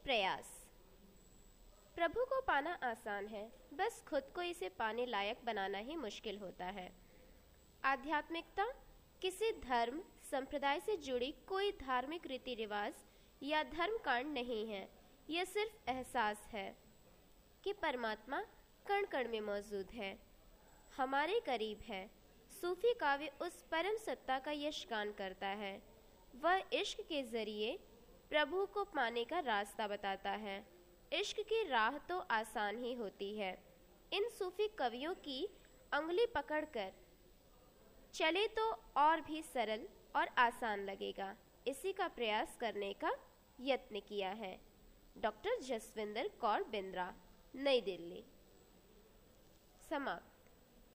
प्रयास। प्रभु को पाना आसान है, बस खुद को इसे पाने लायक बनाना ही मुश्किल होता है। आध्यात्मिकता किसी धर्म संप्रदाय से जुड़ी कोई धार्मिक रीति रिवाज या धर्म कांड नहीं है। यह सिर्फ एहसास है कि परमात्मा कण कण में मौजूद है, हमारे करीब है। सूफी काव्य उस परम सत्ता का यशगान करता है। वह इश्क के जरिए प्रभु को पाने का रास्ता बताता है। इश्क की राह तो आसान ही होती है। इन सूफी कवियों की अंगुली पकड़कर चले तो और भी सरल और आसान लगेगा। इसी का प्रयास करने का यत्न किया है। डॉक्टर जसविंदर कौर बिंद्रा, नई दिल्ली। समाप्त।